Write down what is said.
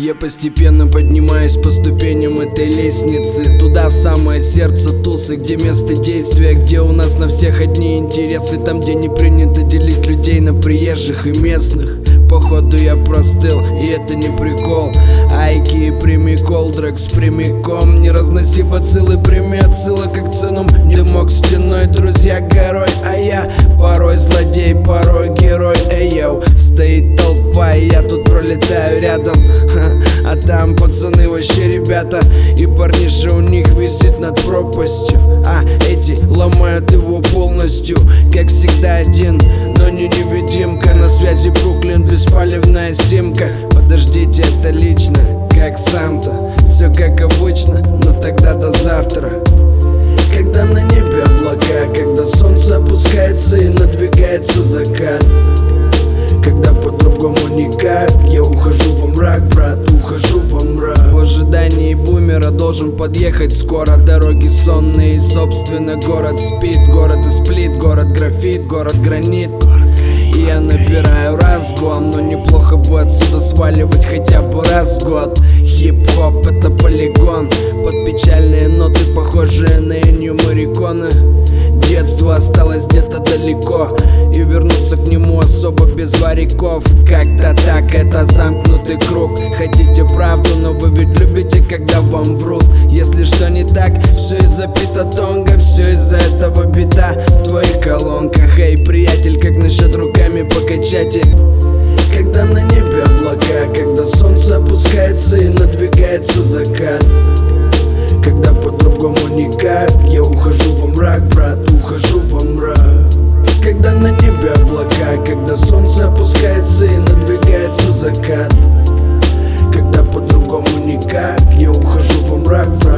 Я постепенно поднимаюсь по ступеням этой лестницы, туда, в самое сердце тусы, где место действия, где у нас на всех одни интересы, там, где не принято делить людей на приезжих и местных. Походу я простыл, и это не прикол. Айки, прими колдрекс прямиком. Не разноси бациллы, прими отсылок к ценам. Дымок стеной, друзья горой, а я порой злодей, порой герой. Эй, йоу, стоит толпа, и я тут пролетаю рядом. А там пацаны вообще ребята, и парниша у них висит над пропастью, а эти ломают его полностью. Как всегда один, но не невидимка. На связи Бруклин, беспалевная симка. Подождите, это лично, как сам-то. Все как обычно, но тогда до завтра. Когда на небе облака, когда солнце опускается и надвигается закат, когда по-другому никак, я ухожу во мрак, брат, ухожу во мрак. В ожидании бумера должен подъехать скоро. Дороги сонные, собственно город спит. Город исплит, город графит, город гранит. И я набираю разгон, но неплохо бы отсюда сваливать хотя бы раз в год. Хип-хоп — это полигон, под печальные ноты, похожие на Энью Морриконе. Детство осталось где-то далеко, и вернуться к нему особо без вариков. Как-то так, это замкнутый круг. Хотите правду, но вы ведь любите, когда вам врут. Если что не так, все из-за Пита Тонга, все из-за этого бита в твоих колонках. Эй, приятель, как насчет руками покачать? Когда на небе облака, когда солнце опускается и надвигается закат, когда по-другому никак, я ухожу во мрак, брат, ухожу во мрак. Когда на небе облака, когда солнце опускается и надвигается закат, когда по-другому никак, я ухожу во мрак, брат.